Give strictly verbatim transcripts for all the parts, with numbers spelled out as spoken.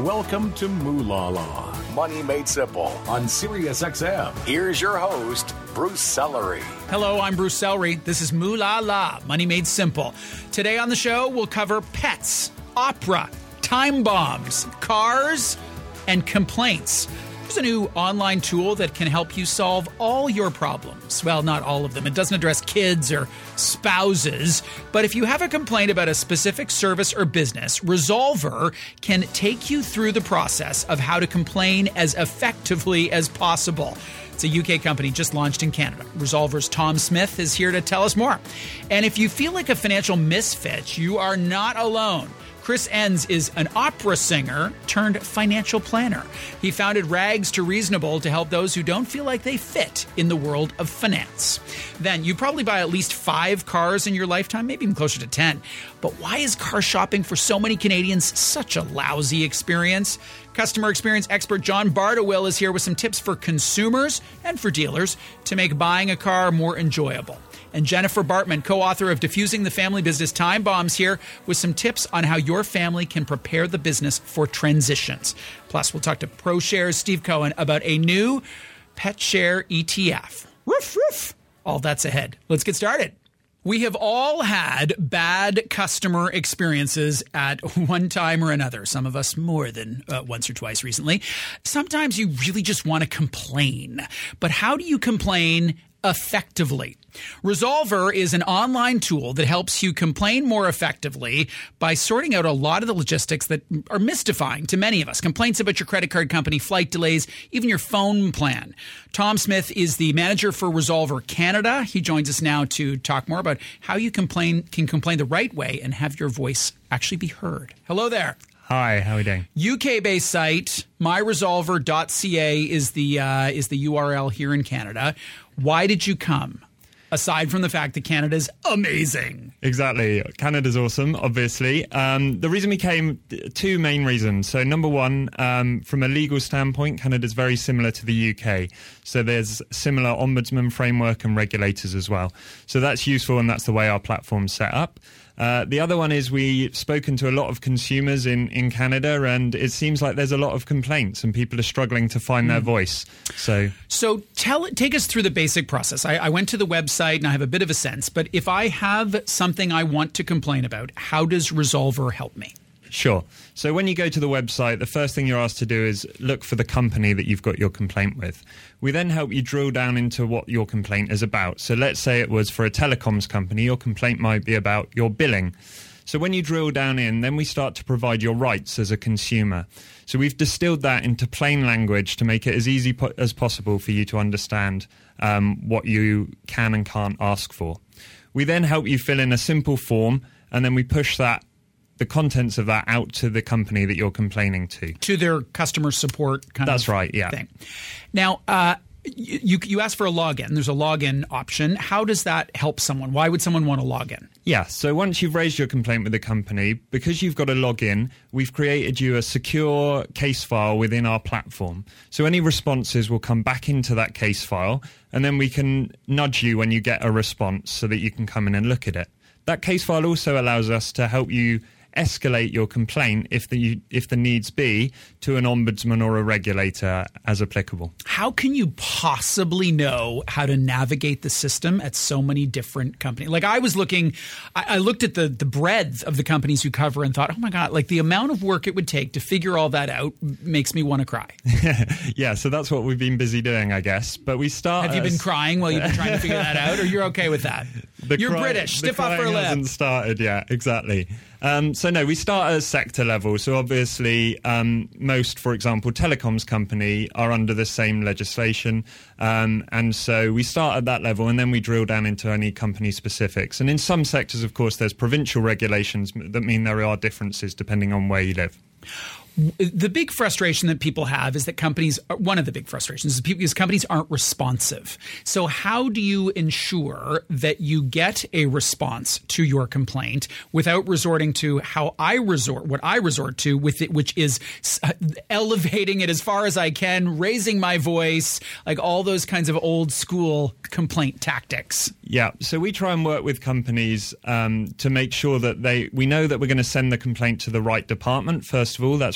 Welcome to Moolah Law, Money Made Simple on Sirius X M. Here's your host, Bruce Sellery. Hello, I'm Bruce Sellery. This is Moolah Law, Money Made Simple. Today on the show, we'll cover pets, opera, time bombs, cars, and complaints. There's a new online tool that can help you solve all your problems. Well, not all of them. It doesn't address kids or spouses. But if you have a complaint about a specific service or business, Resolver can take you through the process of how to complain as effectively as possible. It's a U K company just launched in Canada. Resolver's Tom Smith is here to tell us more. And if you feel like a financial misfit, you are not alone. Chris Enns is an opera singer turned financial planner. He founded Rags to Reasonable to help those who don't feel like they fit in the world of finance. Then you probably buy at least five cars in your lifetime, maybe even closer to ten. But why is car shopping for so many Canadians such a lousy experience? Customer experience expert John Bardawill is here with some tips for consumers and for dealers to make buying a car more enjoyable. And Jennifer Bartman, co-author of Diffusing the Family Business Time Bombs, here with some tips on how your family can prepare the business for transitions. Plus, we'll talk to ProShares Steve Cohen about a new pet share E T F. Roof, roof. All that's ahead. Let's get started. We have all had bad customer experiences at one time or another. Some of us more than uh, once or twice recently. Sometimes you really just want to complain. But how do you complain effectively? Resolver is an online tool that helps you complain more effectively by sorting out a lot of the logistics that are mystifying to many of us. Complaints about your credit card company, flight delays, even your phone plan. Tom Smith is the manager for Resolver Canada. He joins us now to talk more about how you complain can complain the right way and have your voice actually be heard. Hello there. Hi, how are we doing? U K-based site, my resolver dot c a is the uh, is the U R L here in Canada. Why did you come? Aside from the fact that Canada's amazing. Exactly. Canada's awesome, obviously. Um, the reason we came, two main reasons. So number one, um, from a legal standpoint, Canada's very similar to the U K. So there's similar ombudsman framework and regulators as well. So that's useful, and that's the way our platform's set up. Uh, the other one is we've spoken to a lot of consumers in, in Canada, and it seems like there's a lot of complaints and people are struggling to find mm. their voice. So so tell take us through the basic process. I, I went to the website and I have a bit of a sense, but if I have something I want to complain about, how does Resolver help me? Sure. So when you go to the website, the first thing you're asked to do is look for the company that you've got your complaint with. We then help you drill down into what your complaint is about. So let's say it was for a telecoms company, your complaint might be about your billing. So when you drill down in, then we start to provide your rights as a consumer. So we've distilled that into plain language to make it as easy po- as possible for you to understand um, what you can and can't ask for. We then help you fill in a simple form, and then we push that the contents of that out to the company that you're complaining to. To their customer support kind That's of right, yeah. thing. Now, uh, you, you asked for a login. There's a login option. How does that help someone? Why would someone want to log in? Yeah, so once you've raised your complaint with the company, because you've got a login, we've created you a secure case file within our platform. So any responses will come back into that case file, and then we can nudge you when you get a response so that you can come in and look at it. That case file also allows us to help you escalate your complaint if the if the needs be to an ombudsman or a regulator as applicable. How can you possibly know how to navigate the system at so many different companies? Like I was looking, I, I looked at the the breadth of the companies you cover and thought, oh my God, like the amount of work it would take to figure all that out makes me want to cry. Yeah, so that's what we've been busy doing, I guess. But we start. Have you been crying while you've been trying to figure that out, or you're okay with that? The You're cry- British. Stiff upper lip. hasn't started yet. Exactly. Um, so no, we start at a sector level. So obviously, um, most, for example, telecoms company are under the same legislation, um, and so we start at that level, and then we drill down into any company specifics. And in some sectors, of course, there's provincial regulations that mean there are differences depending on where you live. The big frustration that people have is that companies, one of the big frustrations is because companies aren't responsive. So how do you ensure that you get a response to your complaint without resorting to how I resort, what I resort to with it, which is elevating it as far as I can, raising my voice, like all those kinds of old school complaint tactics? Yeah, so we try and work with companies um, to make sure that they, we know that we're going to send the complaint to the right department. First of all, that's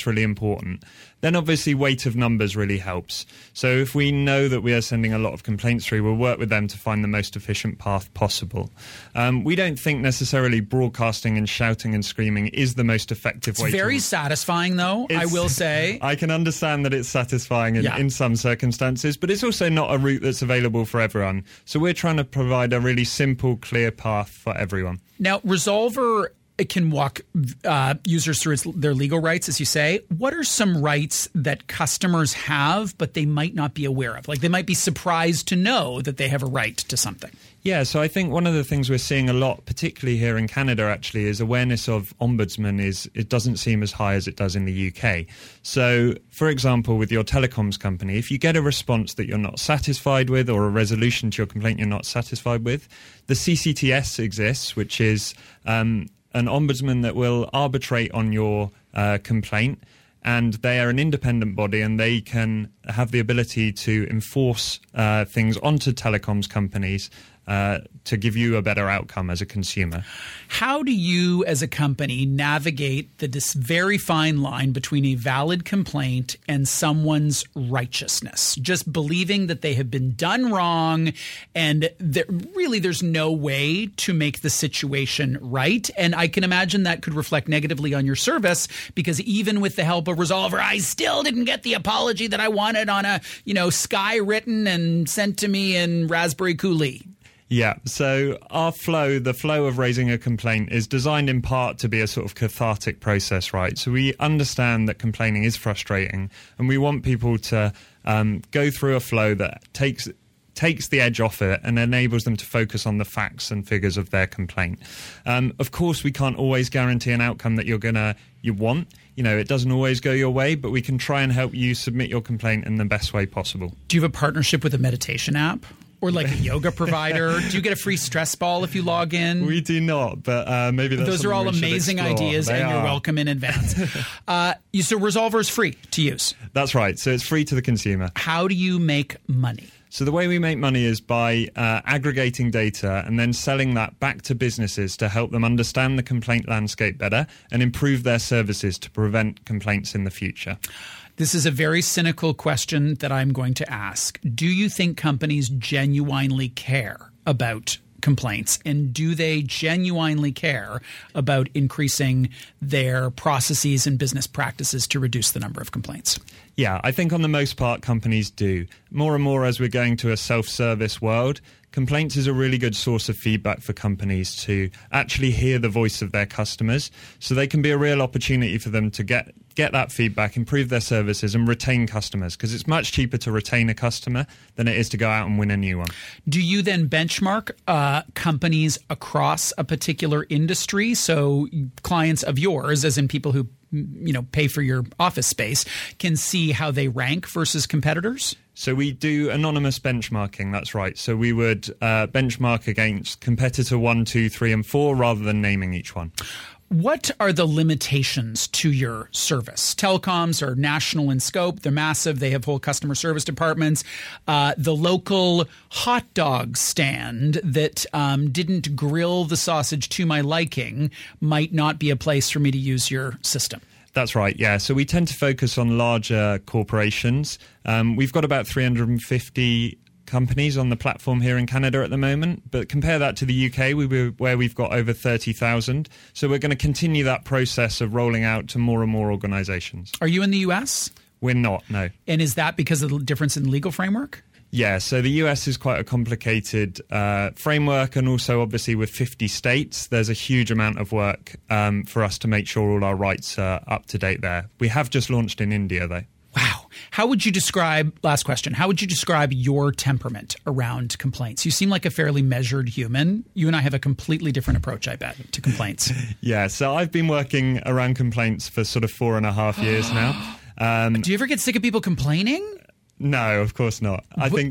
really important. Then obviously weight of numbers really helps. So if we know that we are sending a lot of complaints through, we'll work with them to find the most efficient path possible. Um, we don't think necessarily broadcasting and shouting and screaming is the most effective it's way. It's very to... satisfying, though, I will say. I can understand that it's satisfying in, yeah. in some circumstances, but it's also not a route that's available for everyone. So we're trying to provide a really simple, clear path for everyone. Now, Resolver it can walk uh, users through its, their legal rights, as you say. What are some rights that customers have, but they might not be aware of? Like they might be surprised to know that they have a right to something. Yeah, so I think one of the things we're seeing a lot, particularly here in Canada, actually, is awareness of ombudsman is it doesn't seem as high as it does in the U K. So, for example, with your telecoms company, if you get a response that you're not satisfied with or a resolution to your complaint you're not satisfied with, the C C T S exists, which is um, an ombudsman that will arbitrate on your uh, complaint. And they are an independent body and they can have the ability to enforce uh, things onto telecoms companies uh, to give you a better outcome as a consumer. How do you as a company navigate the this very fine line between a valid complaint and someone's righteousness? Just believing that they have been done wrong and there, really there's no way to make the situation right. And I can imagine that could reflect negatively on your service because even with the help of Resolver, I still didn't get the apology that I wanted on a, you know, Sky written and sent to me in Raspberry Coulis. Yeah, so our flow, the flow of raising a complaint is designed in part to be a sort of cathartic process, right? So we understand that complaining is frustrating and we want people to um, go through a flow that takes takes the edge off it and enables them to focus on the facts and figures of their complaint. Um, of course, we can't always guarantee an outcome that you're gonna you want. You know, it doesn't always go your way, but we can try and help you submit your complaint in the best way possible. Do you have a partnership with a meditation app? Or like a yoga provider? Do you get a free stress ball if you log in? We do not, but uh, maybe that's Those are all amazing ideas, they and are. You're welcome in advance. uh, you, so Resolver is free to use. That's right. So it's free to the consumer. How do you make money? So the way we make money is by uh, aggregating data and then selling that back to businesses to help them understand the complaint landscape better and improve their services to prevent complaints in the future. This is a very cynical question that I'm going to ask. Do you think companies genuinely care about complaints? And do they genuinely care about increasing their processes and business practices to reduce the number of complaints? Yeah, I think on the most part, companies do. More and more as we're going to a self-service world, complaints is a really good source of feedback for companies to actually hear the voice of their customers. So they can be a real opportunity for them to get get that feedback, improve their services and retain customers because it's much cheaper to retain a customer than it is to go out and win a new one. Do you then benchmark uh, companies across a particular industry? So clients of yours, as in people who you know pay for your office space, can see how they rank versus competitors? So we do anonymous benchmarking, that's right. So we would uh, benchmark against competitor one, two, three, and four rather than naming each one. What are the limitations to your service? Telecoms are national in scope. They're massive. They have whole customer service departments. Uh, the local hot dog stand that um, didn't grill the sausage to my liking might not be a place for me to use your system. That's right, yeah. So we tend to focus on larger corporations. Um, we've got about three hundred fifty companies on the platform here in Canada at the moment, but compare that to the U K, we were, where we've got over thirty thousand. So we're going to continue that process of rolling out to more and more organizations. Are you in the U S? We're not, no. And is that because of the difference in the legal framework? Yeah, so the U S is quite a complicated uh, framework, and also obviously with fifty states, there's a huge amount of work um, for us to make sure all our rights are up to date there. We have just launched in India, though. Wow. How would you describe, last question, how would you describe your temperament around complaints? You seem like a fairly measured human. You and I have a completely different approach, I bet, to complaints. Yeah, so I've been working around complaints for sort of four and a half years now. Um, Do you ever get sick of people complaining? No, of course not. I think...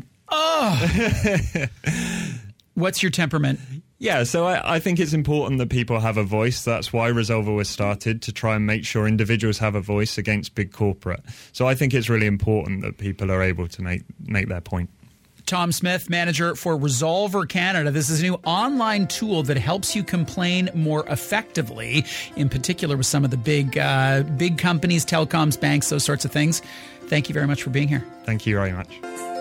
Oh! What's your temperament? Yeah, so I, I think it's important that people have a voice. That's why Resolver was started, to try and make sure individuals have a voice against big corporate. So I think it's really important that people are able to make make their point. Tom Smith, manager for Resolver Canada. This is a new online tool that helps you complain more effectively, in particular with some of the big, uh, big companies, telecoms, banks, those sorts of things. Thank you very much for being here. Thank you very much.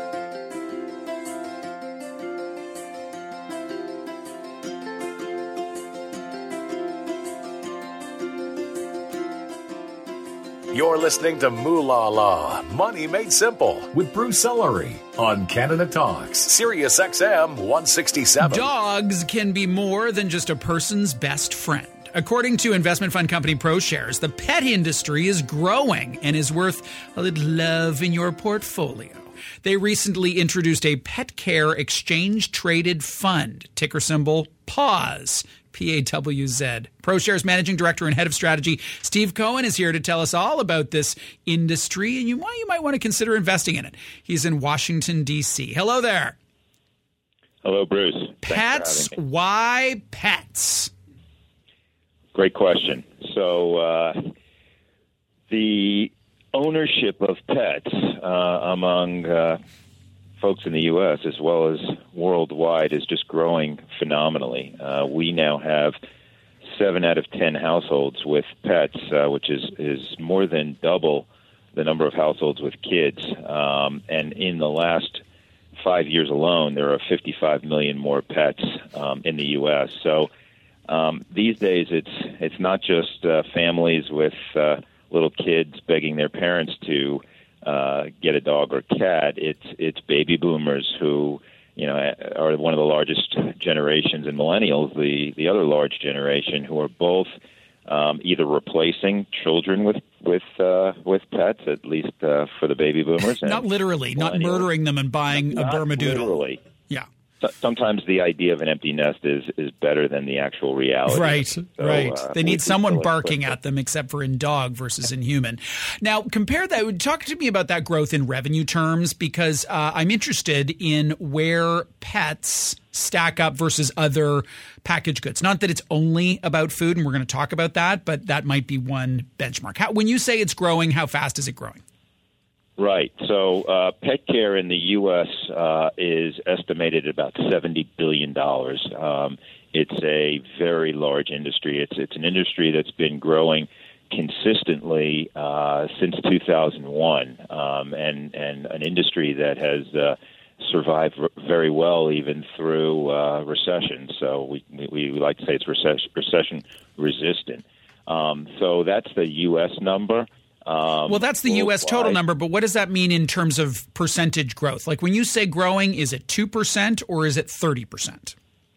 You're listening to Moolah La, Money Made Simple, with Bruce Ellery on Canada Talks, Sirius X M one sixty-seven. Dogs can be more than just a person's best friend. According to investment fund company ProShares, the pet industry is growing and is worth a little love in your portfolio. They recently introduced a pet care exchange-traded fund, ticker symbol PAWS. P A W Z. ProShares Managing Director and Head of Strategy Steve Cohen is here to tell us all about this industry and you, why you might want to consider investing in it. He's in Washington, D C. Hello there. Hello, Bruce. Pets. Why pets? Great question. So uh, the ownership of pets uh, among uh, folks in the U S as well as worldwide is just growing phenomenally. Uh, we now have seven out of ten households with pets, uh, which is, is more than double the number of households with kids. Um, and in the last five years alone, there are fifty-five million more pets um, in the U S. So um, these days, it's it's not just uh, families with uh, little kids begging their parents to Uh, get a dog or cat. It's it's baby boomers who, you know, are one of the largest generations, and millennials, the the other large generation, who are both um, either replacing children with with uh, with pets, at least uh, for the baby boomers. And not literally, not murdering them and buying not a Bermudoodle. Literally. Yeah. Sometimes the idea of an empty nest is, is better than the actual reality. Right, so, right. Uh, they need someone barking at them, except for in dog versus in human. Now, compare that. Talk to me about that growth in revenue terms, because uh, I'm interested in where pets stack up versus other packaged goods. Not that it's only about food, and we're going to talk about that, but that might be one benchmark. How, when you say it's growing, how fast is it growing? Right. So uh, pet care in the U S uh, is estimated at about seventy billion dollars. Um, it's a very large industry. It's it's an industry that's been growing consistently uh, since two thousand one, um, and, and an industry that has uh, survived r- very well even through uh, recession. So we, we, we like to say it's recession, recession resistant. Um, so that's the U S number. Um, well, that's the U S total number, but what does that mean in terms of percentage growth? Like when you say growing, is it two percent or is it thirty percent?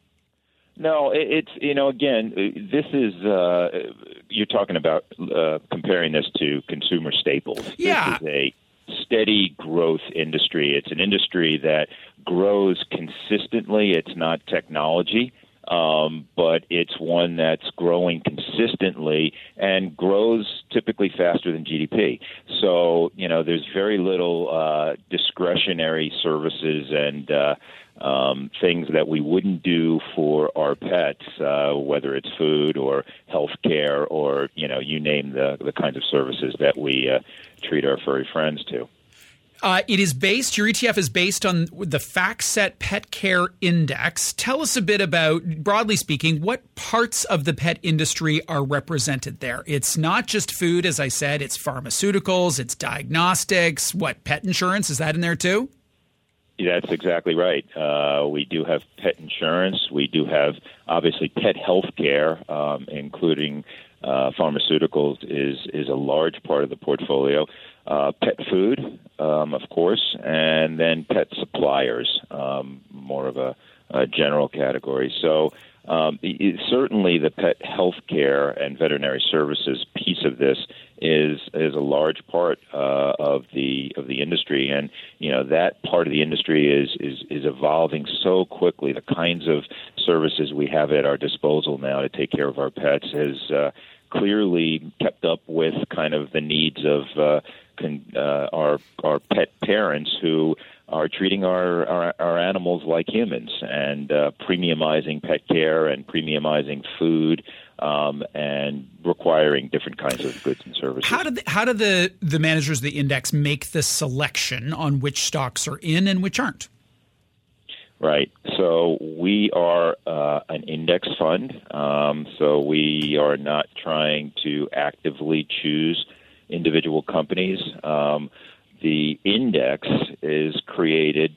No, it's, you know, again, this is, uh, you're talking about uh, comparing this to consumer staples. Yeah. This is a steady growth industry. It's an industry that grows consistently. It's not technology. Um, but it's one that's growing consistently and grows typically faster than G D P. So, you know, there's very little uh, discretionary services and uh, um, things that we wouldn't do for our pets, uh, whether it's food or health care or, you know, you name the, the kinds of services that we uh, treat our furry friends to. Uh, it is based, your E T F is based on the FactSet Pet Care Index. Tell us a bit about, broadly speaking, what parts of the pet industry are represented there. It's not just food, as I said, it's pharmaceuticals, it's diagnostics, what, pet insurance, is that in there too? Yeah, that's exactly right. Uh, we do have pet insurance. We do have, obviously, pet health care, um, including uh, pharmaceuticals is, is a large part of the portfolio. Uh, pet food, um, of course, and then pet suppliers, um, more of a, a general category. So um, it, certainly the pet health care and veterinary services piece of this is is a large part uh, of the of the industry, and you know that part of the industry is is is evolving so quickly. The kinds of services we have at our disposal now to take care of our pets has uh, clearly kept up with kind of the needs of uh, con, uh, our our pet parents who are treating our, our, our animals like humans and uh, premiumizing pet care and premiumizing food um, and requiring different kinds of goods and services. How do the, how do the, the managers of the index make the selection on which stocks are in and which aren't? Right. So we are uh, an index fund. Um, so we are not trying to actively choose individual companies. Um, the index is created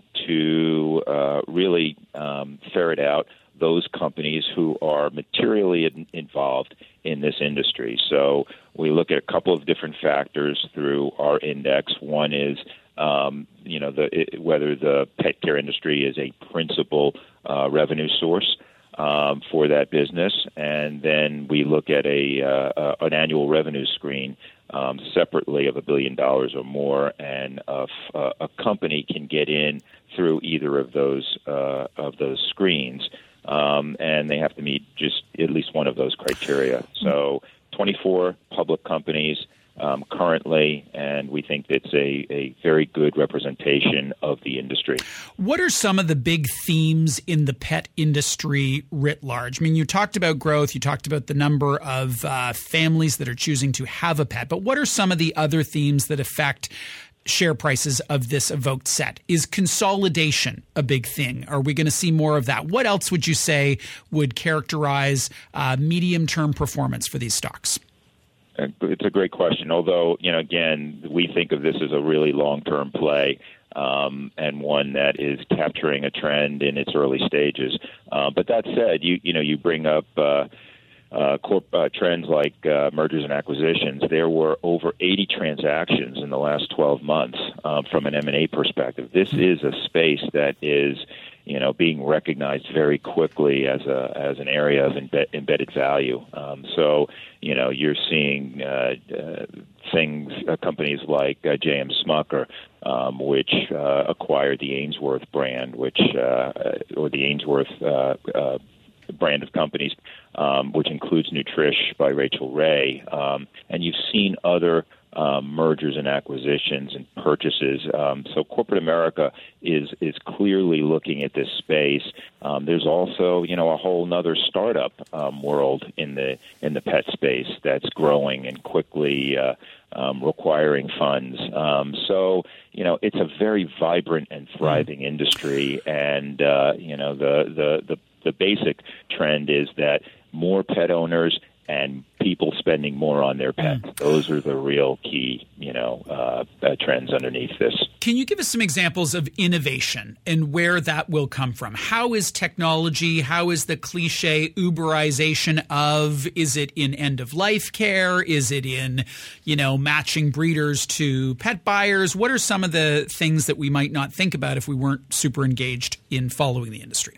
to uh, really um, ferret out those companies who are materially in- involved in this industry. So we look at a couple of different factors through our index. One is Um, you know, the, it, whether the pet care industry is a principal uh, revenue source um, for that business, and then we look at a uh, an annual revenue screen um, separately of a billion dollars or more, and a, a company can get in through either of those uh, of those screens, um, and they have to meet just at least one of those criteria. So, twenty-four public companies. Um, currently, and we think it's a, a very good representation of the industry. What are some of the big themes in the pet industry writ large? I mean, you talked about growth, you talked about the number of uh, families that are choosing to have a pet, but what are some of the other themes that affect share prices of this evoked set? Is consolidation a big thing? Are we going to see more of that? What else would you say would characterize uh, medium-term performance for these stocks? It's a great question. Although, you know, again, we think of this as a really long-term play um, and one that is capturing a trend in its early stages. Uh, but that said, you you know, you bring up uh, uh, corp, uh, trends like uh, mergers and acquisitions. There were over eighty transactions in the last twelve months um, from an M and A perspective. This is a space that is, you know, being recognized very quickly as a as an area of embed, embedded value. Um, so, you know, you're seeing uh, uh, things, uh, companies like uh, J M Smucker, um, which uh, acquired the Ainsworth brand, which uh, or the Ainsworth uh, uh, brand of companies, um, which includes Nutrish by Rachel Ray, um, and you've seen other Um, mergers and acquisitions and purchases. Um, so corporate America is is clearly looking at this space. Um, there's also, you know, a whole nother startup um, world in the in the pet space that's growing and quickly uh, um, requiring funds. Um, so, you know, it's a very vibrant and thriving industry. And uh, you know, the, the the the basic trend is that more pet owners and people spending more on their pets. Mm. Those are the real key, you know, uh, uh, trends underneath this. Can you give us some examples of innovation and where that will come from? How is technology, how is the cliche Uberization of, is it in end-of-life care? Is it in, you know, matching breeders to pet buyers? What are some of the things that we might not think about if we weren't super engaged in following the industry?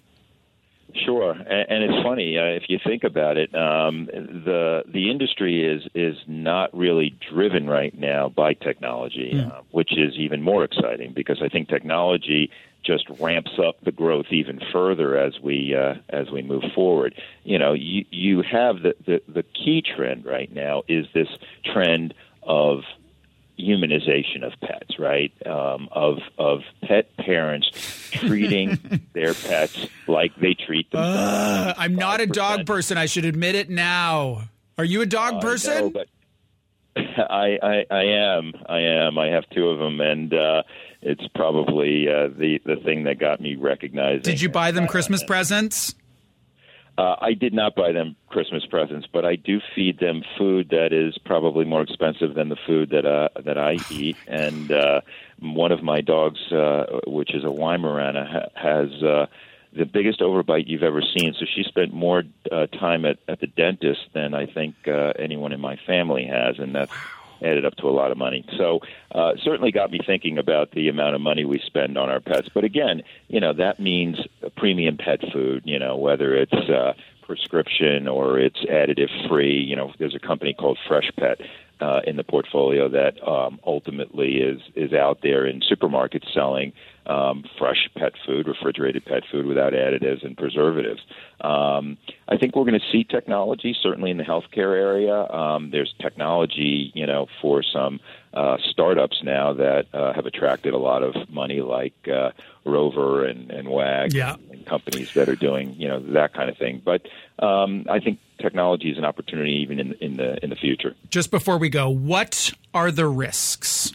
Sure, and, and it's funny uh, if you think about it. Um, the the industry is is not really driven right now by technology, mm. uh, which is even more exciting because I think technology just ramps up the growth even further as we uh, as we move forward. You know, you you have the, the the key trend right now is this trend of humanization of pets, right? Um, of of pet parents treating their pets like they treat themselves. Uh, I'm not a dog person. I should admit it now. Are you a dog uh, person? No, but I, I I am. I am. I have two of them, and uh, it's probably uh, the the thing that got me recognized. Did you buy them Christmas presents? Uh, I did not buy them Christmas presents, but I do feed them food that is probably more expensive than the food that uh, that I eat. And uh, one of my dogs, uh, which is a Weimaraner, ha- has uh, the biggest overbite you've ever seen. So she spent more uh, time at, at the dentist than I think uh, anyone in my family has, and that's added up to a lot of money. So uh, certainly got me thinking about the amount of money we spend on our pets. But again, you know, that means premium pet food, you know, whether it's uh, prescription or it's additive free. You know, there's a company called Fresh Pet uh, in the portfolio that um, ultimately is, is out there in supermarkets selling um, fresh pet food, refrigerated pet food without additives and preservatives. Um, I think we're going to see technology, certainly in the healthcare area. Um, there's technology, you know, for some uh, startups now that uh, have attracted a lot of money, like uh, Rover and, and Wag, yeah. and companies that are doing, you know, that kind of thing. But um, I think technology is an opportunity even in, in the in the future. Just before we go, what are the risks?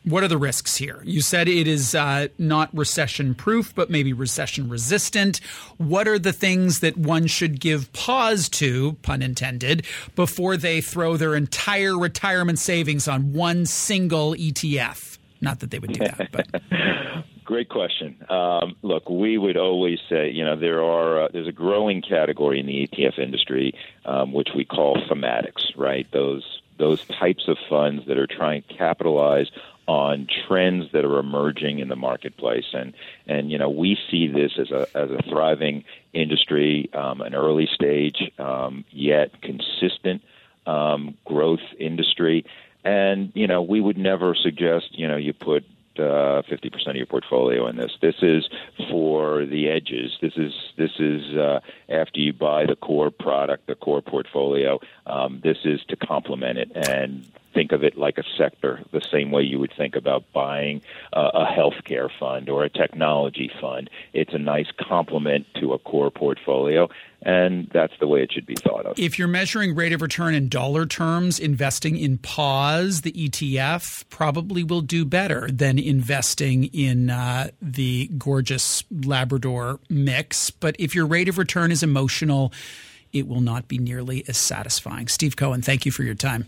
What are the risks here? You said it is uh, not recession-proof, but maybe recession-resistant. What are the things that one should give pause to, pun intended, before they throw their entire retirement savings on one single E T F? Not that they would do that, but... Great question. Um, look, we would always say, you know, there are uh, there's a growing category in the E T F industry, um, which we call thematics, right? Those those types of funds that are trying to capitalize on trends that are emerging in the marketplace, and and you know we see this as a as a thriving industry, um, an early stage um, yet consistent um, growth industry, and you know we would never suggest you know you put uh, fifty percent of your portfolio in this. This is for the edges. This is this is uh, after you buy the core product, the core portfolio. Um, this is to complement it and think of it like a sector, the same way you would think about buying uh, a healthcare fund or a technology fund. It's a nice complement to a core portfolio, and that's the way it should be thought of. If you're measuring rate of return in dollar terms, investing in P A W S, the E T F, probably will do better than investing in uh, the gorgeous Labrador mix. But if your rate of return is emotional, it will not be nearly as satisfying. Steve Cohen, thank you for your time.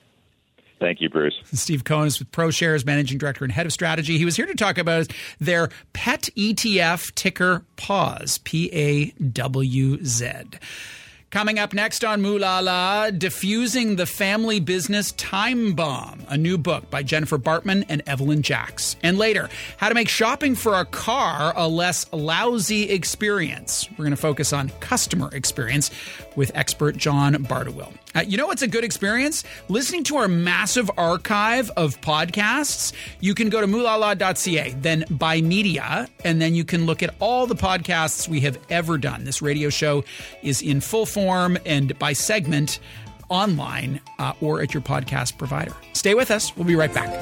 Thank you, Bruce. Steve Cohen is with ProShares, Managing Director and Head of Strategy. He was here to talk about their pet E T F, ticker P A W S, P A W Z. Coming up next on Mooh La La, Diffusing the Family Business Time Bomb, a new book by Jennifer Bartman and Evelyn Jacks. And later, how to make shopping for a car a less lousy experience. We're going to focus on customer experience with expert John Bardawill. Uh, you know what's a good experience? Listening to our massive archive of podcasts. You can go to mooh la la dot c a, then buy media, and then you can look at all the podcasts we have ever done. This radio show is in full form and by segment online uh, or at your podcast provider. Stay with us. We'll be right back.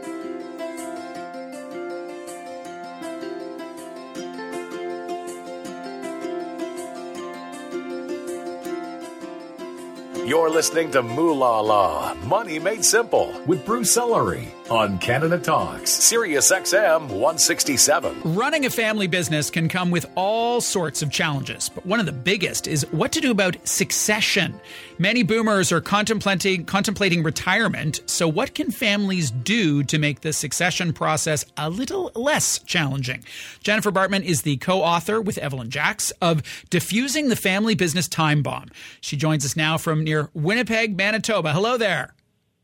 You're listening to Mooh La La, Money Made Simple, with Bruce Ellery on Canada Talks, Sirius X M one sixty-seven. Running a family business can come with all sorts of challenges, but one of the biggest is what to do about succession. Many boomers are contemplating contemplating retirement, so what can families do to make the succession process a little less challenging? Jennifer Bartman is the co-author with Evelyn Jacks of Diffusing the Family Business Time Bomb. She joins us now from near Winnipeg, Manitoba. Hello there.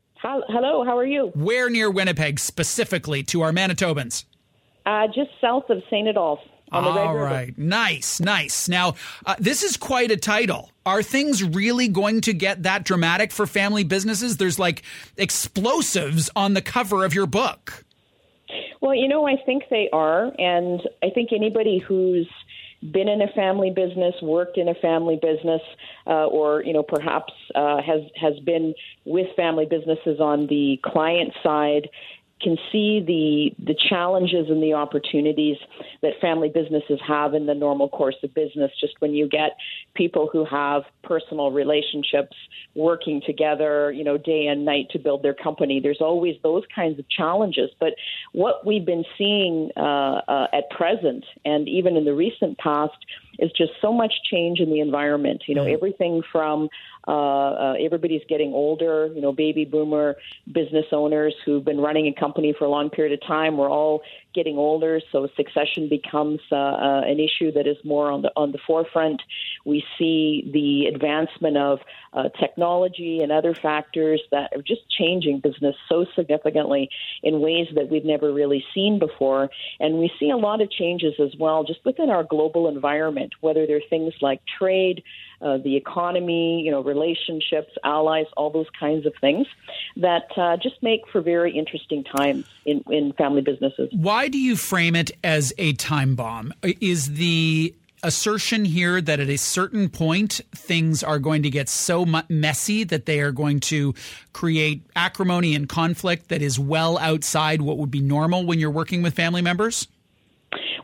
Hello, how are you? Where near Winnipeg specifically to our Manitobans? Uh, just south of Saint Adolphe on the Red River. All right. Nice, nice. Now, uh, this is quite a title. Are things really going to get that dramatic for family businesses? There's like explosives on the cover of your book. Well, you know, I think they are. And I think anybody who's been in a family business, worked in a family business, uh, or, you know, perhaps uh, has, has been with family businesses on the client side can see the the challenges and the opportunities that family businesses have in the normal course of business. Just when you get people who have personal relationships working together, you know, day and night to build their company, there's always those kinds of challenges. But what we've been seeing uh, uh, at present, and even in the recent past, is just so much change in the environment. You know, mm-hmm. everything from uh, uh, everybody's getting older, you know, baby boomer business owners who've been running a company for a long period of time. We're all getting older, so succession becomes uh, uh, an issue that is more on the on the forefront. We see the advancement of uh, technology and other factors that are just changing business so significantly in ways that we've never really seen before. And we see a lot of changes as well just within our global environment, whether they're things like trade, uh, the economy, you know, relationships, allies, all those kinds of things that uh, just make for very interesting times in, in family businesses. Why do you frame it as a time bomb? Is the assertion here that at a certain point things are going to get so messy that they are going to create acrimony and conflict that is well outside what would be normal when you're working with family members?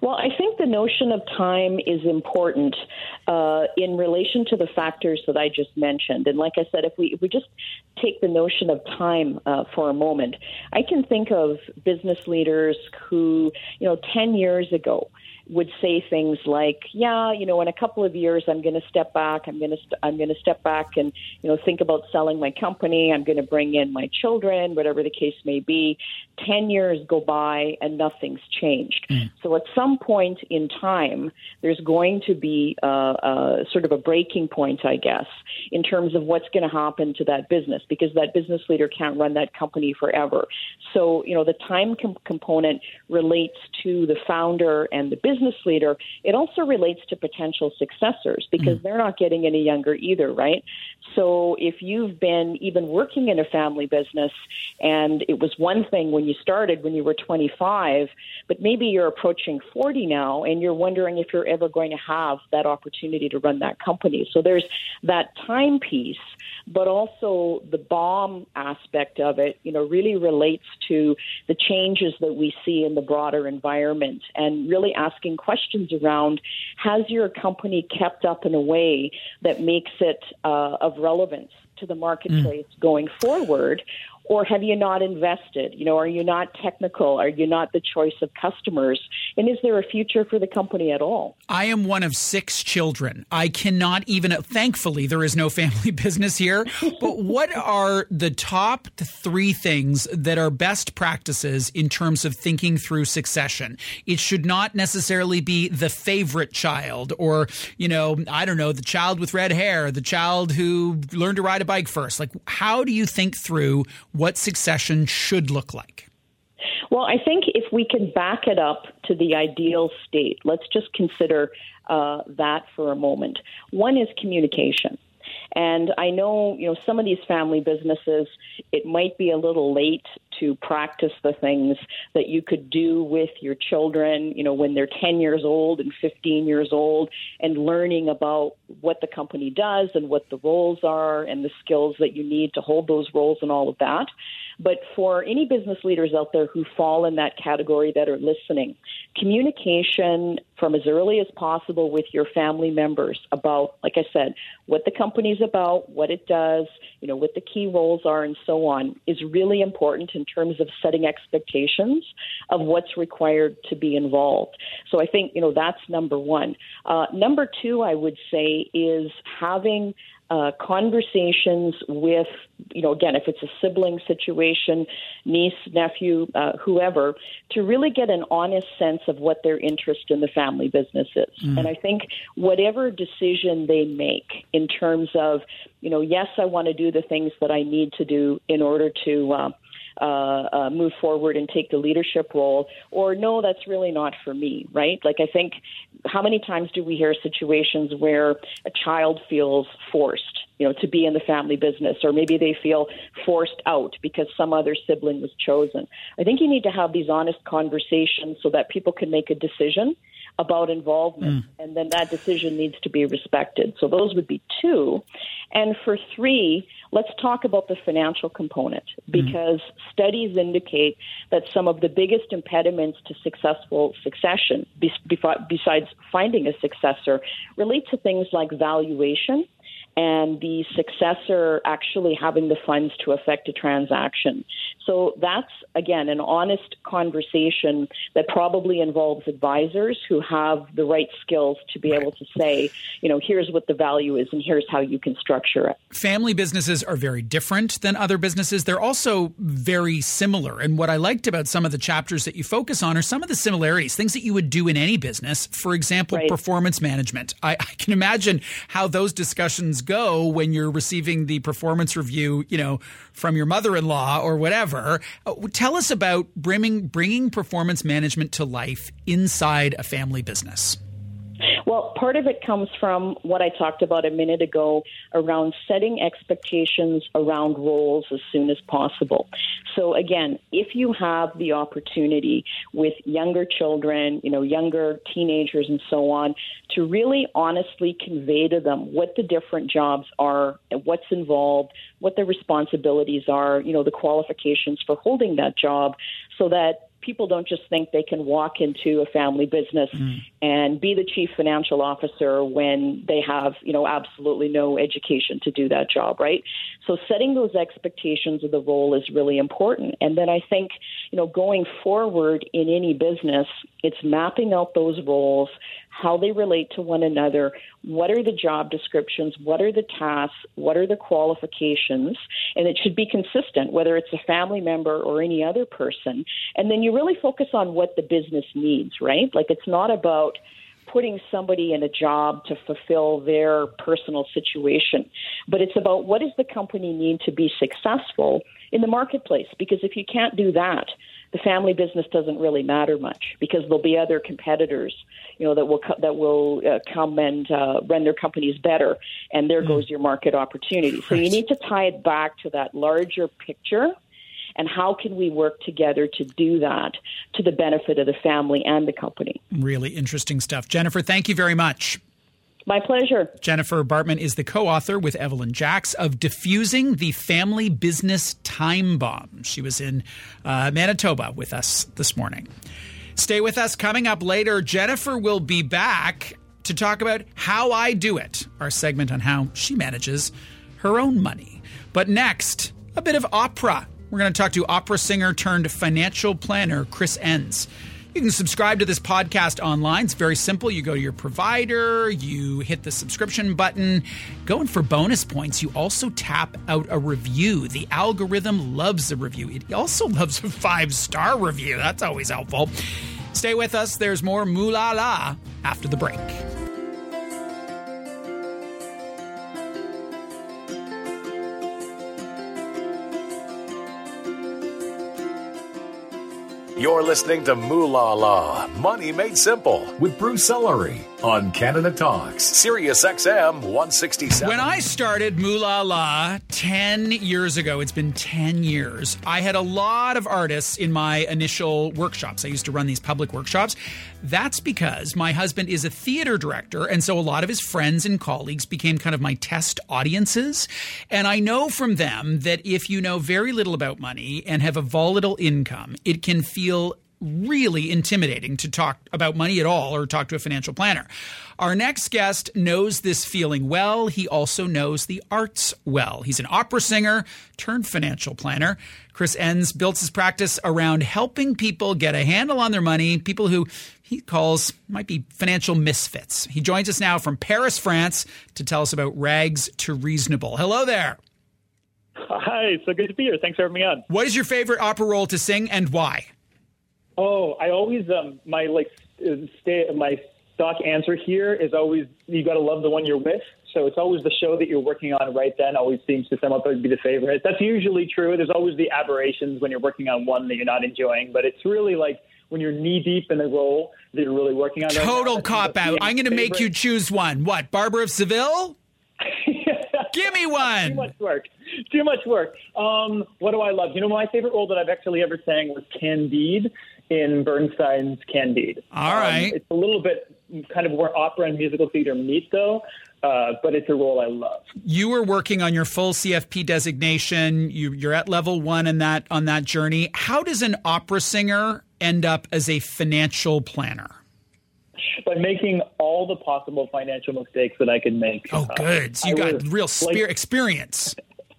Well, I think the notion of time is important uh, in relation to the factors that I just mentioned. And like I said, if we if we just take the notion of time uh, for a moment, I can think of business leaders who, you know, ten years ago would say things like, yeah, you know, in a couple of years, I'm going to step back. I'm going to st- I'm going to step back and, you know, think about selling my company. I'm going to bring in my children, whatever the case may be. Ten years go by and nothing's changed. Mm. So at some point in time, there's going to be uh, uh, sort of a breaking point, I guess, in terms of what's going to happen to that business, because that business leader can't run that company forever. So, you know, the time com- component relates to the founder and the business business leader. It also relates to potential successors, because mm. they're not getting any younger either, right? So if you've been even working in a family business and it was one thing when you started, when you were twenty-five, but maybe you're approaching forty now and you're wondering if you're ever going to have that opportunity to run that company. So there's that time piece, but also the bomb aspect of it, you know, really relates to the changes that we see in the broader environment, and really asking questions around, has your company kept up in a way that makes it uh, of relevance to the marketplace mm. going forward? Or have you not invested? You know, are you not technical? Are you not the choice of customers? And is there a future for the company at all? I am one of six children. I cannot even, thankfully, there is no family business here. But what are the top three things that are best practices in terms of thinking through succession? It should not necessarily be the favorite child, or, you know, I don't know, the child with red hair, the child who learned to ride a bike first. Like, how do you think through what succession should look like? Well, I think if we can back it up to the ideal state, let's just consider uh, that for a moment. One is communication. And I know, you know, some of these family businesses, it might be a little late to practice the things that you could do with your children, you know, when they're ten years old and fifteen years old, and learning about what the company does and what the roles are and the skills that you need to hold those roles and all of that. But for any business leaders out there who fall in that category that are listening, communication from as early as possible with your family members about, like I said, what the company's about, what it does, you know, what the key roles are, and so on, is really important in terms of setting expectations of what's required to be involved. So I think, you know, that's number one. Uh, number two, I would say, is having Uh, conversations with, you know, again, if it's a sibling situation, niece, nephew, uh, whoever, to really get an honest sense of what their interest in the family business is. Mm. And I think whatever decision they make in terms of, you know, yes, I want to do the things that I need to do in order to uh, Uh, uh, move forward and take the leadership role, or no, that's really not for me, right? Like, I think, how many times do we hear situations where a child feels forced, you know, to be in the family business, or maybe they feel forced out because some other sibling was chosen? I think you need to have these honest conversations so that people can make a decision about involvement, mm. and then that decision needs to be respected. So those would be two. And for three, let's talk about the financial component, because mm. studies indicate that some of the biggest impediments to successful succession, besides finding a successor, relate to things like valuation and the successor actually having the funds to effect a transaction. So that's, again, an honest conversation that probably involves advisors who have the right skills to be able to say, you know, here's what the value is and here's how you can structure it. Family businesses are very different than other businesses. They're also very similar. And what I liked about some of the chapters that you focus on are some of the similarities, things that you would do in any business. For example, right. performance management. I, I can imagine how those discussions go when you're receiving the performance review, you know, from your mother-in-law or whatever. Uh, tell us about bringing, bringing performance management to life inside a family business. Well, part of it comes from what I talked about a minute ago around setting expectations around roles as soon as possible. So again, if you have the opportunity with younger children, you know, younger teenagers and so on, to really honestly convey to them what the different jobs are, what's involved, what the responsibilities are, you know, the qualifications for holding that job, so that people don't just think they can walk into a family business mm. and be the chief financial officer when they have, you know, absolutely no education to do that job, right? So setting those expectations of the role is really important. And then I think, you know, going forward in any business, it's mapping out those roles, how they relate to one another, what are the job descriptions, what are the tasks, what are the qualifications, and it should be consistent, whether it's a family member or any other person. And then you really focus on what the business needs, right? Like, it's not about putting somebody in a job to fulfill their personal situation, but it's about what does the company need to be successful in the marketplace? Because if you can't do that, the family business doesn't really matter much, because there'll be other competitors, you know, that will co- that will uh, come and uh, run their companies better, and there mm. goes your market opportunity. So you need to tie it back to that larger picture, and how can we work together to do that to the benefit of the family and the company. Really interesting stuff. Jennifer, thank you very much. My pleasure. Jennifer Bartman is the co-author with Evelyn Jacks of Diffusing the Family Business Time Bomb. She was in uh, Manitoba with us this morning. Stay with us. Coming up later, Jennifer will be back to talk about How I Do It, our segment on how she manages her own money. But next, a bit of opera. We're going to talk to opera singer turned financial planner Chris Enns. You can subscribe to this podcast online. It's very simple. You go to your provider, you hit the subscription button. Going for bonus points, you also tap out a review. The algorithm loves a review. It also loves a five-star review. That's always helpful. Stay with us. There's more Moolah La after the break. You're listening to Moolah La, Money Made Simple, with Bruce Ellery on Canada Talks, Sirius X M one sixty-seven. When I started Moolah La ten years ago, it's been ten years, I had a lot of artists in my initial workshops. I used to run these public workshops. That's because my husband is a theater director, and so a lot of his friends and colleagues became kind of my test audiences. And I know from them that if you know very little about money and have a volatile income, it can feel really intimidating to talk about money at all or talk to a financial planner. Our next guest knows this feeling well. He also knows the arts well. He's an opera singer turned financial planner. Chris Enns built his practice around helping people get a handle on their money, people who he calls might be financial misfits. He joins us now from Paris, France, to tell us about Rags to Reasonable. Hello there. Hi, so good to be here. Thanks for having me on. What is your favorite opera role to sing and why? Oh, I always um my like stay my stock answer here is always you got to love the one you're with. So it's always the show that you're working on right then always seems to sum up as be the favorite. That's usually true. There's always the aberrations when you're working on one that you're not enjoying, but it's really like when you're knee deep in the role that you're really working on. Total right cop out. I'm going to make you choose one. What? Barbara of Seville? Give me one. Too much work. Too much work. Um, what do I love? You know, my favorite role that I've actually ever sang was Candide in Bernstein's Candide. All right. Um, it's a little bit kind of where opera and musical theater meet, though, uh, but it's a role I love. You were working on your full C F P designation. You, you're at level one in that on that journey. How does an opera singer end up as a financial planner? By making all the possible financial mistakes that I could make. Oh, good. So you uh, got real spe- like, experience.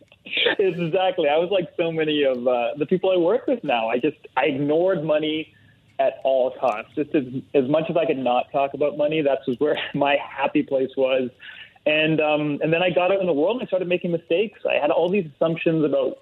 Exactly. I was like so many of uh, the people I work with now. I just I ignored money at all costs. Just as as much as I could not talk about money, that's where my happy place was. And um, and then I got out in the world and I started making mistakes. I had all these assumptions about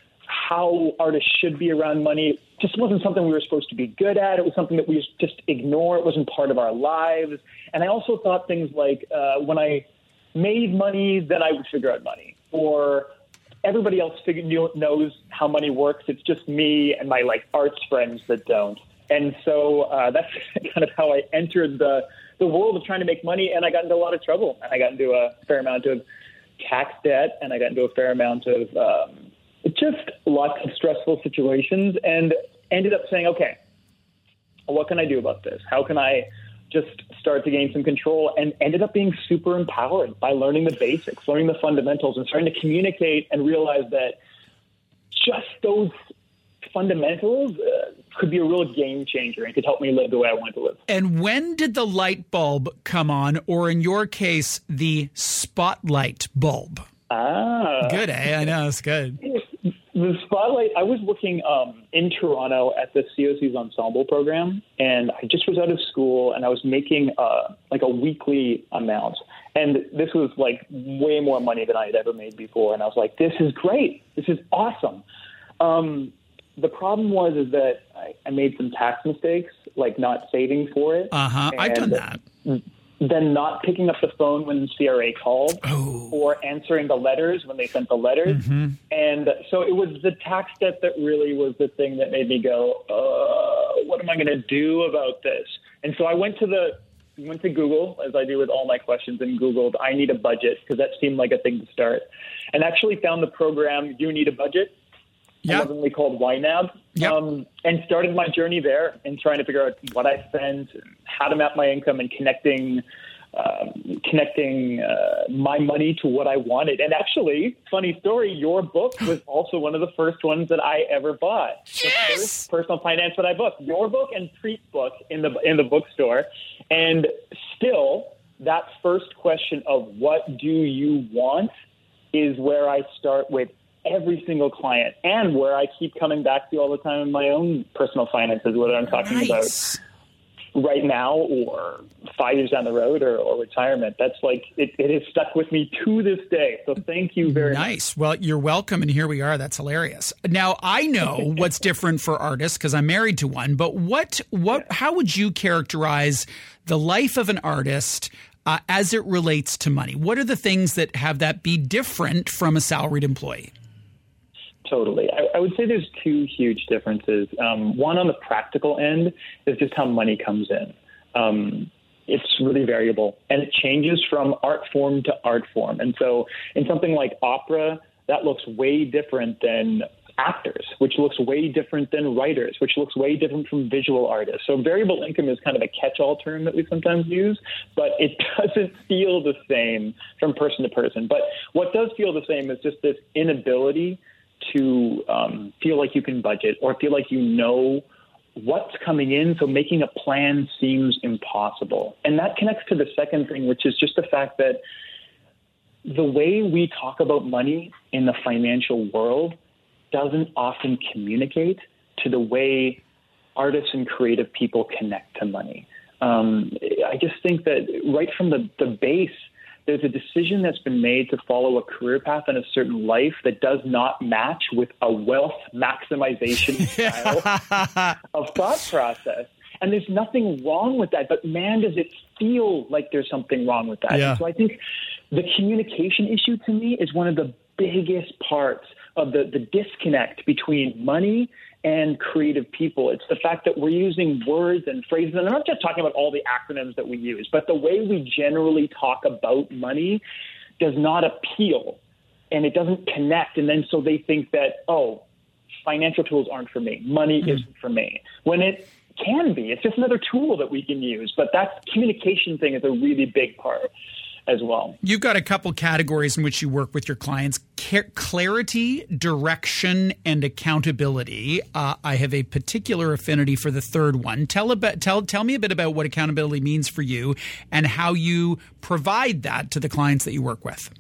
how artists should be around money. It just wasn't something we were supposed to be good at. It was something that we just ignore. It wasn't part of our lives. And I also thought things like uh, when I made money, then I would figure out money. Or everybody else figure, knows how money works. It's just me and my like arts friends that don't. And so uh, that's kind of how I entered the, the world of trying to make money. And I got into a lot of trouble. And I got into a fair amount of tax debt. And I got into a fair amount of um, just lots of stressful situations, and ended up saying, okay, what can I do about this? How can I just start to gain some control? And ended up being super empowered by learning the basics, learning the fundamentals, and starting to communicate and realize that just those fundamentals uh, could be a real game changer and could help me live the way I want to live. And when did the light bulb come on, or in your case, the spotlight bulb? Ah. Good, eh? I know, it's good. The spotlight, I was working um, in Toronto at the C O C's ensemble program, and I just was out of school, and I was making uh, like a weekly amount. And this was like way more money than I had ever made before. And I was like, this is great. This is awesome. Um, the problem was is that I, I made some tax mistakes, like not saving for it. Uh-huh. I've done that. Then not picking up the phone when C R A called, oh. or answering the letters when they sent the letters. Mm-hmm. And so it was the tax debt that really was the thing that made me go, uh, what am I going to do about this? And so I went to the went to Google, as I do with all my questions, and Googled, I need a budget, because that seemed like a thing to start. And actually found the program, You Need a Budget, yep. lovingly called Y NAB, yep. um, and started my journey there and trying to figure out what I spent, how to map my income, and connecting um, connecting uh, my money to what I wanted. And actually, funny story, your book was also one of the first ones that I ever bought. Yes! The first personal finance that I bought. Your book and Preet's book in the in the bookstore. And still, that first question of what do you want is where I start with every single client, and where I keep coming back to all the time in my own personal finances, whether I'm talking nice. about right now or five years down the road or, or retirement. That's like, it, it has stuck with me to this day. So thank you very nice. much. Nice. Well, you're welcome. And here we are. That's hilarious. Now, I know what's different for artists because I'm married to one, but what, what, yeah. how would you characterize the life of an artist uh, as it relates to money? What are the things that have that be different from a salaried employee? Totally. I, I would say there's two huge differences. Um, one on the practical end is just how money comes in. Um, it's really variable, and it changes from art form to art form. And so in something like opera, that looks way different than actors, which looks way different than writers, which looks way different from visual artists. So variable income is kind of a catch-all term that we sometimes use, but it doesn't feel the same from person to person. But what does feel the same is just this inability to um, feel like you can budget or feel like you know what's coming in. So making a plan seems impossible. And that connects to the second thing, which is just the fact that the way we talk about money in the financial world doesn't often communicate to the way artists and creative people connect to money. Um, I just think that right from the, the base, there's a decision that's been made to follow a career path and a certain life that does not match with a wealth maximization style of thought process. And there's nothing wrong with that, but man, does it feel like there's something wrong with that. Yeah. So I think the communication issue to me is one of the biggest parts of the, the disconnect between money and creative people. It's the fact that we're using words and phrases, and I'm not just talking about all the acronyms that we use, but the way we generally talk about money does not appeal, and it doesn't connect. And then so they think that, oh, financial tools aren't for me. Money mm-hmm. isn't for me. When it can be. It's just another tool that we can use. But that communication thing is a really big part as well. You've got a couple categories in which you work with your clients: clarity, direction, and accountability. Uh, I have a particular affinity for the third one. Tell about tell tell me a bit about what accountability means for you and how you provide that to the clients that you work with.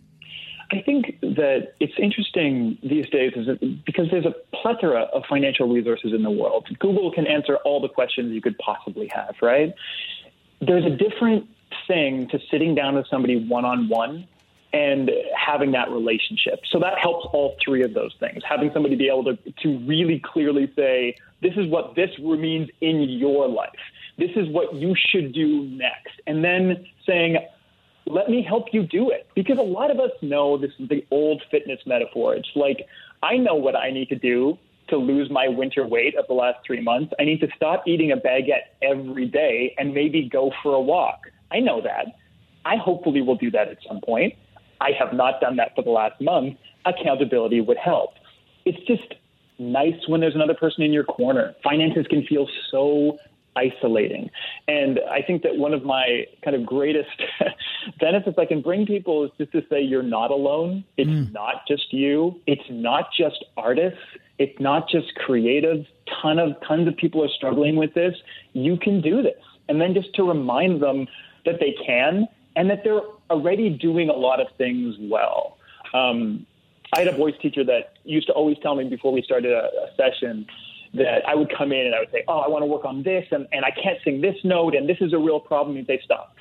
I think that it's interesting these days is that because there's a plethora of financial resources in the world. Google can answer all the questions you could possibly have, right? There's a different thing to sitting down with somebody one-on-one and having that relationship. So that helps all three of those things. Having somebody be able to, to really clearly say, this is what this means in your life. This is what you should do next. And then saying, let me help you do it. Because a lot of us know this is the old fitness metaphor. It's like, I know what I need to do to lose my winter weight of the last three months. I need to stop eating a baguette every day and maybe go for a walk. I know that. I hopefully will do that at some point. I have not done that for the last month. Accountability would help. It's just nice when there's another person in your corner. Finances can feel so isolating. And I think that one of my kind of greatest benefits I can bring people is just to say you're not alone. It's mm. not just you. It's not just artists. It's not just creative. Ton of tons of people are struggling with this. You can do this. And then just to remind them that they can and that they're already doing a lot of things well. Um, I had a voice teacher that used to always tell me before we started a, a session that I would come in and I would say, oh, I want to work on this, and, and I can't sing this note, and this is a real problem. He'd say, stop.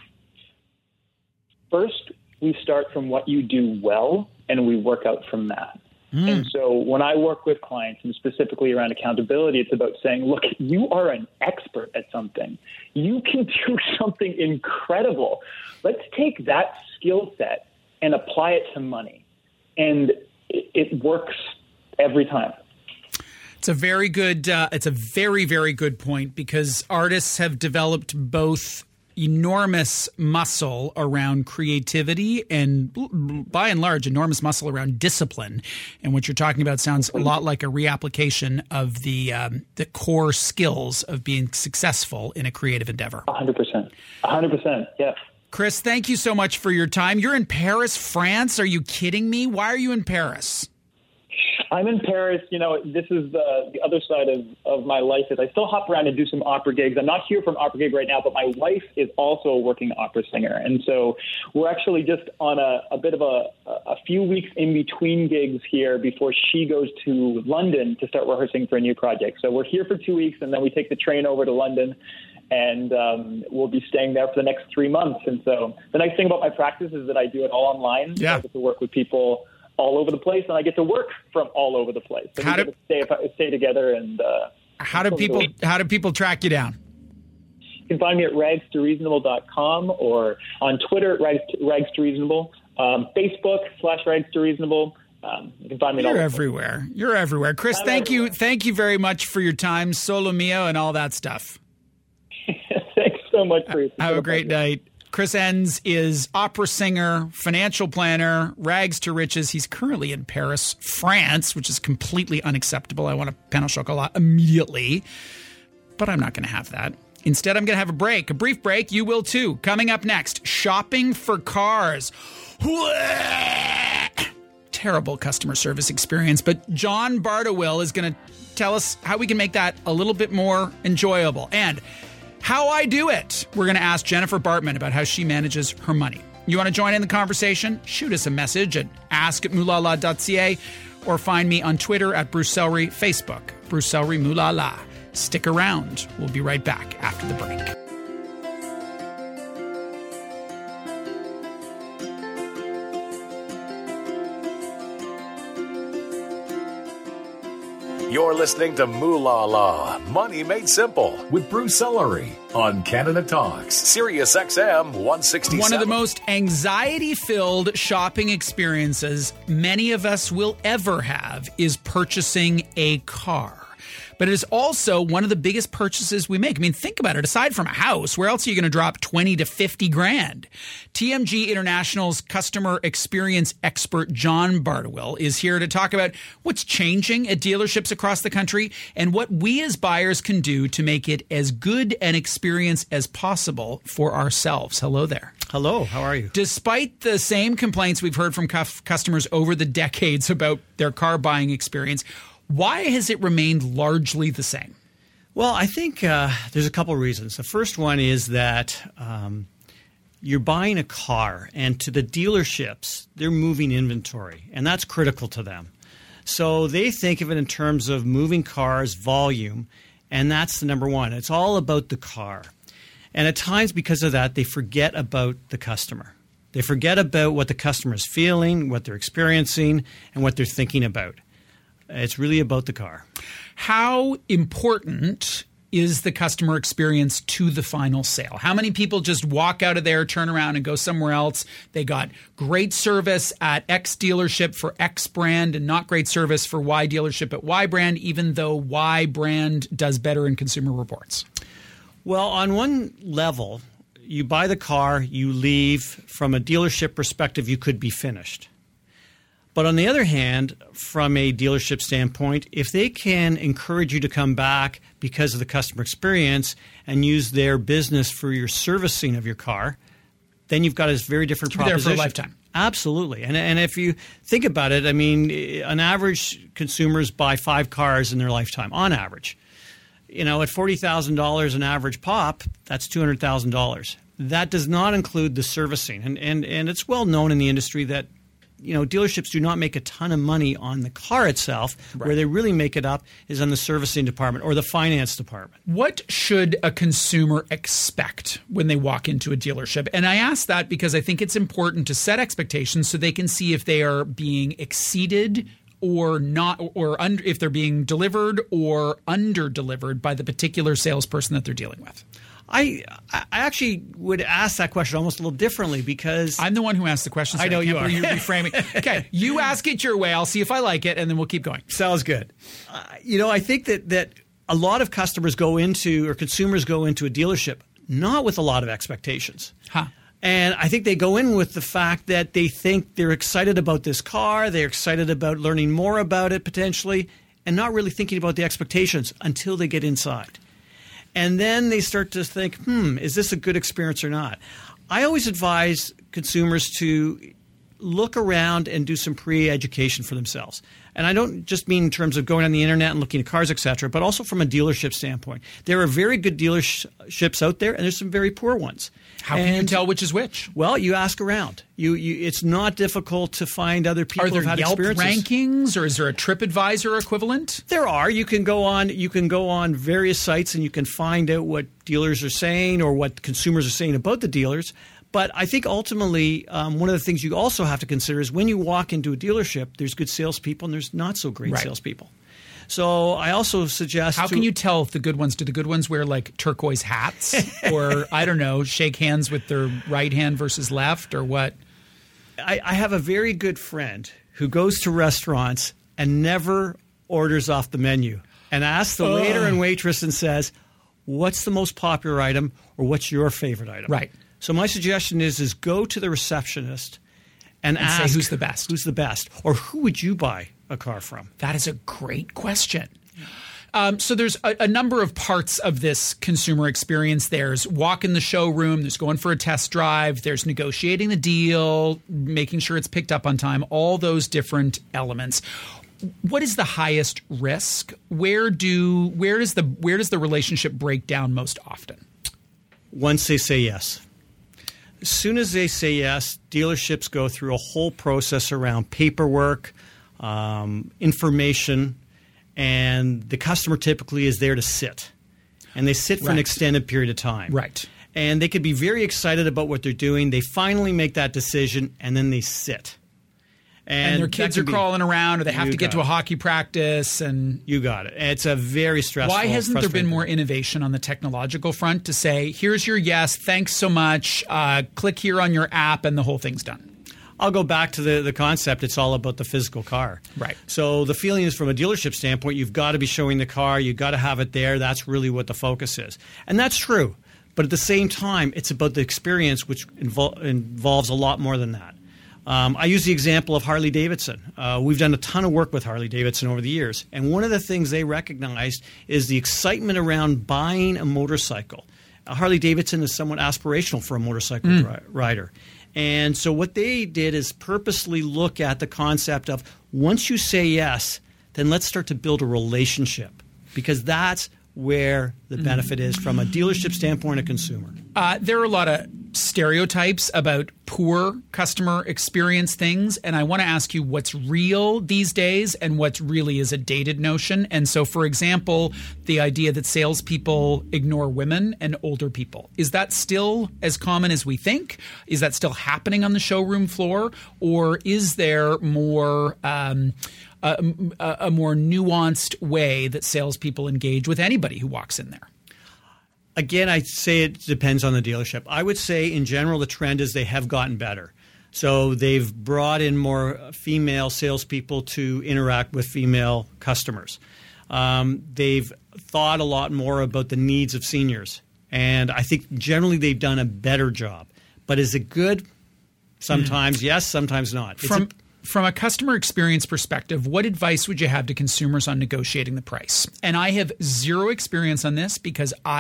First, we start from what you do well, and we work out from that. Mm. And so when I work with clients, and specifically around accountability, it's about saying, look, you are an expert at something. You can do something incredible. Let's take that skill set and apply it to money. And it, it works every time. It's a very good, uh, it's a very, very good point, because artists have developed both enormous muscle around creativity and, by and large, enormous muscle around discipline. And what you're talking about sounds a lot like a reapplication of the um, the core skills of being successful in a creative endeavor. one hundred percent. one hundred percent, yeah. Chris, thank you so much for your time. You're in Paris, France. Are you kidding me? Why are you in Paris? I'm in Paris. You know, this is the, the other side of, of my life is I still hop around and do some opera gigs. I'm not here from opera gig right now, but my wife is also a working opera singer. And so we're actually just on a, a bit of a, a few weeks in between gigs here before she goes to London to start rehearsing for a new project. So we're here for two weeks and then we take the train over to London, and um, we'll be staying there for the next three months. And so the nice thing about my practice is that I do it all online. Yeah. So I get to work with people all over the place, and I get to work from all over the place. So how we do, get to stay, stay together. And uh, how do people how do people track you down? You can find me at rags to reasonable dot com or on Twitter at rags to, rags to reasonable, um, Facebook slash rags to reasonable. Um, you can find me. You're all everywhere. You're everywhere, Chris. I'm thank everywhere. you, thank you very much for your time, Solo Mio, and all that stuff. Thanks so much for your Have a great night. Chris Enns is opera singer, financial planner, rags to riches. He's currently in Paris, France, which is completely unacceptable. I want a pain au chocolat immediately, but I'm not going to have that. Instead, I'm going to have a break, a brief break. You will too. Coming up next, shopping for cars. Terrible customer service experience, but John Bardawill is going to tell us how we can make that a little bit more enjoyable. And how I do it. We're going to ask Jennifer Bartman about how she manages her money. You want to join in the conversation? Shoot us a message at ask at moolala dot c a or find me on Twitter at Bruce Sellery, Facebook, Bruce Sellery Moolala. Stick around. We'll be right back after the break. You're listening to Moolah Law, Money Made Simple with Bruce Sellery on Canada Talks, Sirius X M one sixty-seven. One of the most anxiety-filled shopping experiences many of us will ever have is purchasing a car. But it is also one of the biggest purchases we make. I mean, think about it. Aside from a house, where else are you going to drop twenty to fifty grand? T M G International's customer experience expert, John Bardawill, is here to talk about what's changing at dealerships across the country and what we as buyers can do to make it as good an experience as possible for ourselves. Hello there. Hello, how are you? Despite the same complaints we've heard from cu- customers over the decades about their car buying experience, why has it remained largely the same? Well, I think uh, there's a couple reasons. The first one is that um, you're buying a car, and to the dealerships, they're moving inventory, and that's critical to them. So they think of it in terms of moving cars, volume, and that's the number one. It's all about the car. And at times, because of that, they forget about the customer. They forget about what the customer is feeling, what they're experiencing, and what they're thinking about. It's really about the car. How important is the customer experience to the final sale? How many people just walk out of there, turn around, and go somewhere else? They got great service at X dealership for X brand and not great service for Y dealership at Y brand, even though Y brand does better in Consumer Reports. Well, on one level, you buy the car, you leave. From a dealership perspective, you could be finished. But on the other hand, from a dealership standpoint, if they can encourage you to come back because of the customer experience and use their business for your servicing of your car, then you've got a very different You're proposition. there for a lifetime. Absolutely. And and if you think about it, I mean, an average consumers buy five cars in their lifetime, on average. You know, at forty thousand dollars an average pop, that's two hundred thousand dollars. That does not include the servicing. And, and, and it's well known in the industry that, you know, dealerships do not make a ton of money on the car itself. Right. Where they really make it up is on the servicing department or the finance department. What should a consumer expect when they walk into a dealership? And I ask that because I think it's important to set expectations so they can see if they are being exceeded or not, or under, if they're being delivered or under-delivered by the particular salesperson that they're dealing with. I I actually would ask that question almost a little differently because I'm the one who asked the question. So I know I you are. You reframing. Okay, you ask it your way. I'll see if I like it, and then we'll keep going. Sounds good. Uh, you know, I think that that a lot of customers go into or consumers go into a dealership not with a lot of expectations. Huh. And I think they go in with the fact that they think they're excited about this car, they're excited about learning more about it potentially, and not really thinking about the expectations until they get inside. And then they start to think, hmm, is this a good experience or not? I always advise consumers to look around and do some pre-education for themselves. And I don't just mean in terms of going on the internet and looking at cars, et cetera, but also from a dealership standpoint. There are very good dealerships out there, and there's some very poor ones. How and, can you tell which is which? Well, you ask around. You, you, it's not difficult to find other people Are there who've had Yelp experiences. rankings, or is there a TripAdvisor equivalent? There are. You can go on. You can go on various sites, and you can find out what dealers are saying or what consumers are saying about the dealers. But I think ultimately, um, one of the things you also have to consider is when you walk into a dealership, there's good salespeople and there's not so great right. salespeople. So I also suggest How to, can you tell if the good ones, do the good ones wear like turquoise hats or, I don't know, shake hands with their right hand versus left or what? I, I have a very good friend who goes to restaurants and never orders off the menu and asks the oh. waiter and waitress and says, what's the most popular item or what's your favorite item? Right. So my suggestion is is go to the receptionist and, and ask say who's the best. Who's the best? Or who would you buy a car from? That is a great question. Um, so there's a, a number of parts of this consumer experience. There's walk in the showroom. There's going for a test drive. There's negotiating the deal, making sure it's picked up on time, all those different elements. What is the highest risk? Where do where does the where does the relationship break down most often? Once they say yes. As soon as they say yes, dealerships go through a whole process around paperwork, um, information, and the customer typically is there to sit. And they sit for right. an extended period of time. Right. And they could be very excited about what they're doing. They finally make that decision, and then they sit. And, and their kids are be, crawling around, or they have to get to a it. hockey practice. And you got it. It's a very stressful. Why hasn't there been more innovation on the technological front to say, here's your yes, thanks so much, uh, click here on your app, and the whole thing's done? I'll go back to the, the concept. It's all about the physical car. Right. So the feeling is from a dealership standpoint, you've got to be showing the car. You've got to have it there. That's really what the focus is. And that's true. But at the same time, it's about the experience, which invol- involves a lot more than that. Um, I use the example of Harley-Davidson. Uh, we've done a ton of work with Harley-Davidson over the years. And one of the things they recognized is the excitement around buying a motorcycle. Uh, Harley-Davidson is somewhat aspirational for a motorcycle mm. ri- rider. And so what they did is purposely look at the concept of once you say yes, then let's start to build a relationship, because that's where the benefit is from a dealership standpoint, a consumer. Uh, there are a lot of stereotypes about poor customer experience things, and I want to ask you what's real these days and what really is a dated notion. And so, for example, the idea that salespeople ignore women and older people. Is that still as common as we think? Is that still happening on the showroom floor? Or is there more... Um, A, a, a more nuanced way that salespeople engage with anybody who walks in there? Again, I'd say it depends on the dealership. I would say in general the trend is they have gotten better. So they've brought in more female salespeople to interact with female customers. Um, they've thought a lot more about the needs of seniors. And I think generally they've done a better job. But is it good? Sometimes mm. yes, sometimes not. It's From a, From a customer experience perspective, what advice would you have to consumers on negotiating the price? And I have zero experience on this because I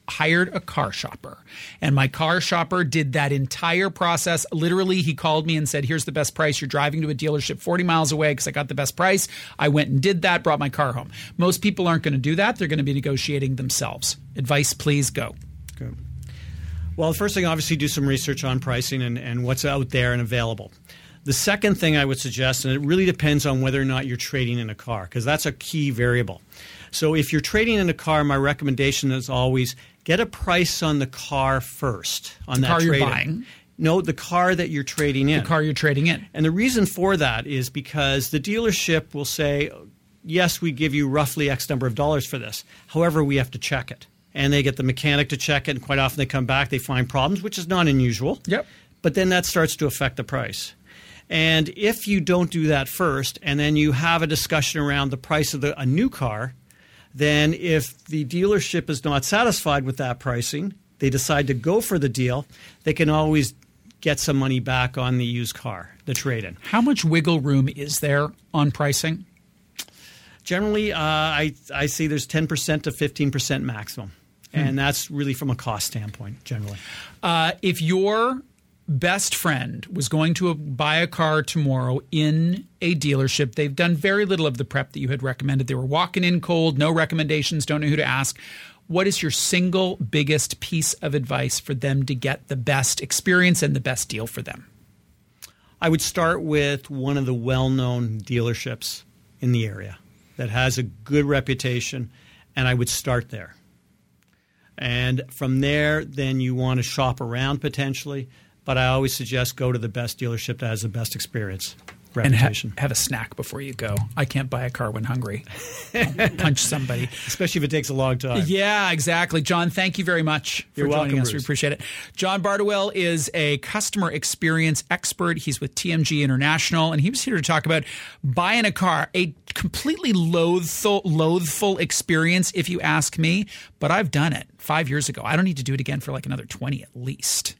hired a car shopper. And my car shopper did that entire process. Literally, he called me and said, here's the best price. You're driving to a dealership forty miles away because I got the best price. I went and did that, brought my car home. Most people aren't going to do that. They're going to be negotiating themselves. Advice, please go. Good. Well, the first thing, obviously, do some research on pricing and, and what's out there and available. The second thing I would suggest, and it really depends on whether or not you're trading in a car, because that's a key variable. So if you're trading in a car, my recommendation is always get a price on the car first. On the that car you're trade-in. buying? No, the car that you're trading in. The car you're trading in. And the reason for that is because the dealership will say, yes, we give you roughly X number of dollars for this. However, we have to check it. And they get the mechanic to check it, and quite often they come back, they find problems, which is not unusual. Yep. But then that starts to affect the price. And if you don't do that first, and then you have a discussion around the price of the, a new car, then if the dealership is not satisfied with that pricing, they decide to go for the deal, they can always get some money back on the used car, the trade-in. How much wiggle room is there on pricing? Generally, uh, I, I see there's ten percent to fifteen percent maximum. Hmm. And that's really from a cost standpoint, generally. Uh, if your best friend was going to buy a car tomorrow in a dealership, they've done very little of the prep that you had recommended. They were walking in cold, no recommendations, don't know who to ask. What is your single biggest piece of advice for them to get the best experience and the best deal for them? I would start with one of the well-known dealerships in the area that has a good reputation, and I would start there. And from there, then you want to shop around potentially, but I always suggest go to the best dealership that has the best experience. Reputation. And ha- have a snack before you go. I can't buy a car when hungry. Punch somebody. Especially if it takes a long time. Yeah, exactly. John, thank you very much for You're joining welcome, us. Bruce. We appreciate it. John Bardowell is a customer experience expert. He's with T M G International, and he was here to talk about buying a car, a completely loathful, loathful experience, if you ask me, but I've done it five years ago. I don't need to do it again for like another twenty at least.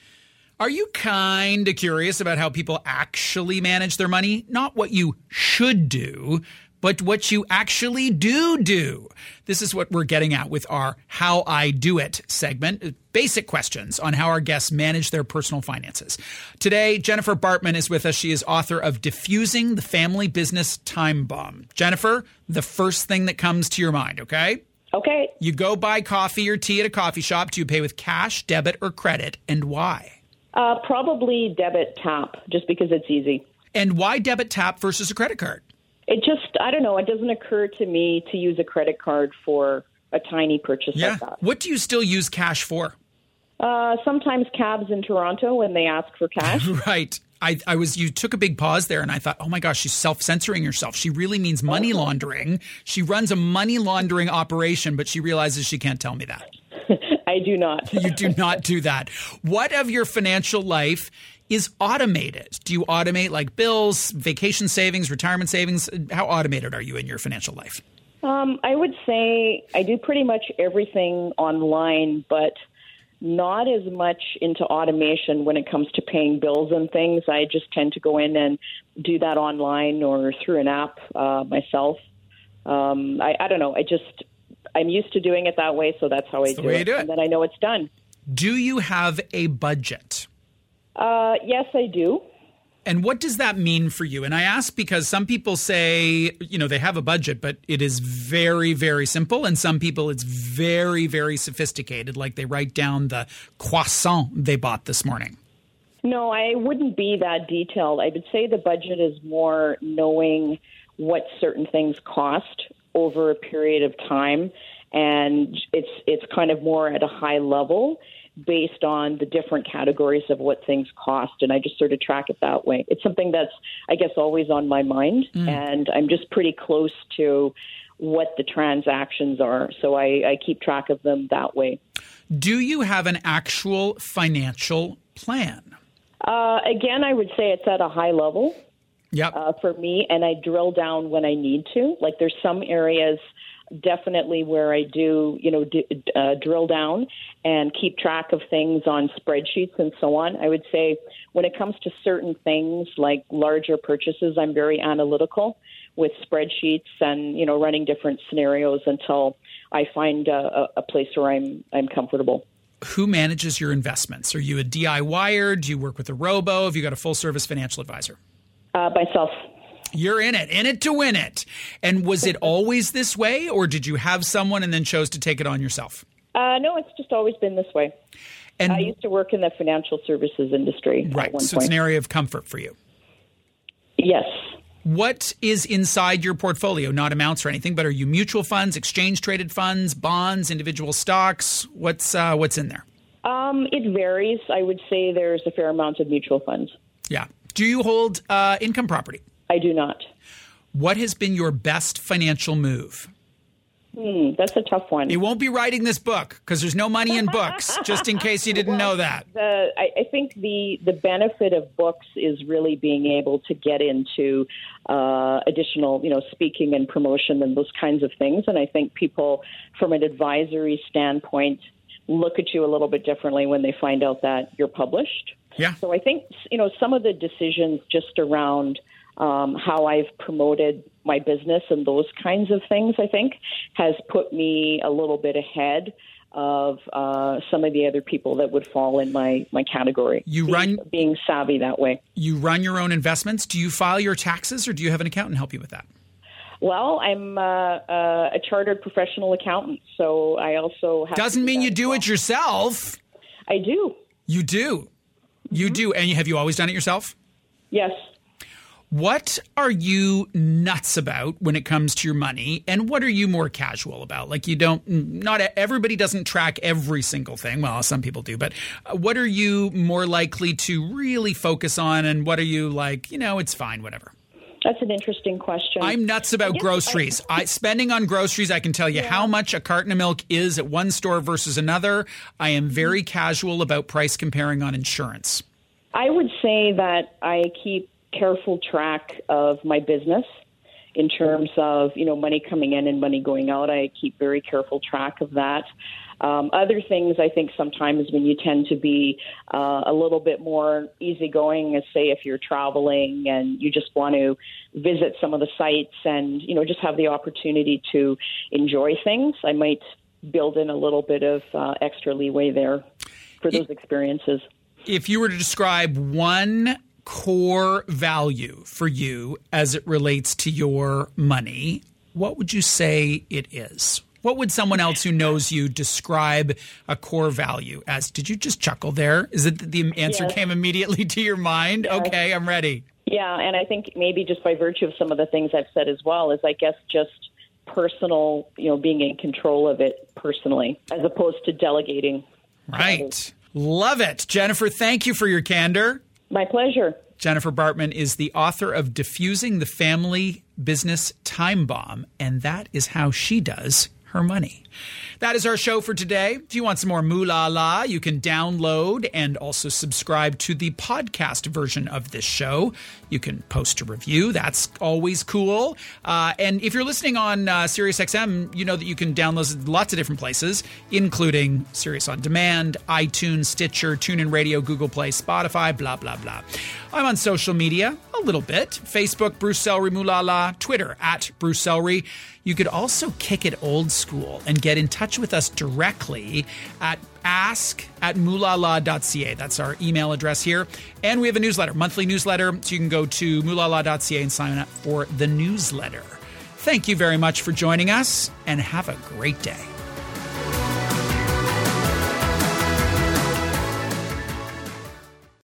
Are you kind of curious about how people actually manage their money? Not what you should do, but what you actually do do. This is what we're getting at with our How I Do It segment. Basic questions on how our guests manage their personal finances. Today, Jennifer Bartman is with us. She is author of Diffusing the Family Business Time Bomb. Jennifer, the first thing that comes to your mind, okay? Okay. You go buy coffee or tea at a coffee shop. Do you pay with cash, debit, or credit, and why? Uh, probably debit tap, just because it's easy. And why debit tap versus a credit card? It just, I don't know, it doesn't occur to me to use a credit card for a tiny purchase Yeah. like that. What do you still use cash for? Uh, sometimes cabs in Toronto when they ask for cash. Right. I, I was. You took a big pause there, and I thought, oh my gosh, she's self-censoring herself. She really means money laundering. She runs a money laundering operation, but she realizes she can't tell me that. I do not. You do not do that. What of your financial life is automated? Do you automate like bills, vacation savings, retirement savings? How automated are you in your financial life? Um, I would say I do pretty much everything online, but not as much into automation when it comes to paying bills and things. I just tend to go in and do that online or through an app uh, myself. Um, I, I don't know. I just, I'm used to doing it that way, so that's how That's I the do way it. you do it. And then I know it's done. Do you have a budget? Uh, yes, I do. And what does that mean for you? And I ask because some people say, you know, they have a budget, but it is very, very simple. And some people, it's very, very sophisticated, like they write down the croissant they bought this morning. No, I wouldn't be that detailed. I would say the budget is more knowing what certain things cost over a period of time. And it's it's kind of more at a high level based on the different categories of what things cost. And I just sort of track it that way. It's something that's, I guess, always on my mind. Mm. And I'm just pretty close to what the transactions are. So I, I keep track of them that way. Do you have an actual financial plan? Uh, again, I would say it's at a high level yep. uh, for me. And I drill down when I need to. Like there's some areas definitely where I do, you know, d- uh, drill down and keep track of things on spreadsheets and so on. I would say when it comes to certain things like larger purchases, I'm very analytical with spreadsheets and, you know, running different scenarios until I find a, a place where I'm I'm comfortable. Who manages your investments? Are you a D I Y-er? Do you work with a robo? Have you got a full-service financial advisor? Uh, myself. You're in it, in it to win it. And was it always this way, or did you have someone and then chose to take it on yourself? Uh, no, it's just always been this way. And I used to work in the financial services industry. Right, at one so point. it's an area of comfort for you. Yes. What is inside your portfolio? Not amounts or anything, but are you mutual funds, exchange-traded funds, bonds, individual stocks? What's uh, what's in there? Um, it varies. I would say there's a fair amount of mutual funds. Yeah. Do you hold uh, income property? I do not. What has been your best financial move? Hmm, that's a tough one. You won't be writing this book because there's no money in books, just in case you didn't well, know that. The, I, I think the, the benefit of books is really being able to get into uh, additional, you know, speaking and promotion and those kinds of things. And I think people, from an advisory standpoint, look at you a little bit differently when they find out that you're published. Yeah. So I think, you know, some of the decisions just around um, how I've promoted my business and those kinds of things, I think, has put me a little bit ahead of uh, some of the other people that would fall in my, my category. You being, run being savvy that way. You run your own investments. Do you file your taxes, or do you have an accountant help you with that? Well, I'm uh, uh, a chartered professional accountant, so I also have doesn't to do mean that you do well. it yourself. I do. You do. You do. And have you always done it yourself? Yes. What are you nuts about when it comes to your money, and what are you more casual about? Like, you don't, not everybody doesn't track every single thing. Well, some people do, but what are you more likely to really focus on, and what are you like, you know, it's fine, whatever? That's an interesting question. I'm nuts about groceries. I, I spending on groceries, I can tell you yeah. how much a carton of milk is at one store versus another. I am very casual about price comparing on insurance. I would say that I keep careful track of my business in terms of, you know, money coming in and money going out. I keep very careful track of that. Um, other things, I think sometimes when you tend to be uh, a little bit more easygoing, as say if you're traveling and you just want to visit some of the sites and, you know, just have the opportunity to enjoy things, I might build in a little bit of uh, extra leeway there for those experiences. If you were to describe one core value for you as it relates to your money, what would you say it is? What would someone else who knows you describe a core value as? Did you just chuckle there? Is it that the answer yes. came immediately to your mind? Yes. Okay, I'm ready. Yeah, and I think maybe just by virtue of some of the things I've said as well is I guess just personal, you know, being in control of it personally as opposed to delegating. Right. Love it. Jennifer, thank you for your candor. My pleasure. Jennifer Bartman is the author of Diffusing the Family Business Time Bomb, and that is how she does her money. That is our show for today. If you want some more Moolah La, you can download and also subscribe to the podcast version of this show. You can post a review. That's always cool. Uh, and if you're listening on uh, SiriusXM, you know that you can download lots of different places, including Sirius On Demand, iTunes, Stitcher, TuneIn Radio, Google Play, Spotify, blah, blah, blah. I'm on social media a little bit. Facebook, Bruce Sellery, Moolah La. Twitter, at Bruce Sellery. You could also kick it old school and get in touch with us directly at ask at moolah la dot c a. That's our email address here. And we have a newsletter, monthly newsletter. So you can go to moolah la dot c a and sign up for the newsletter. Thank you very much for joining us, and have a great day.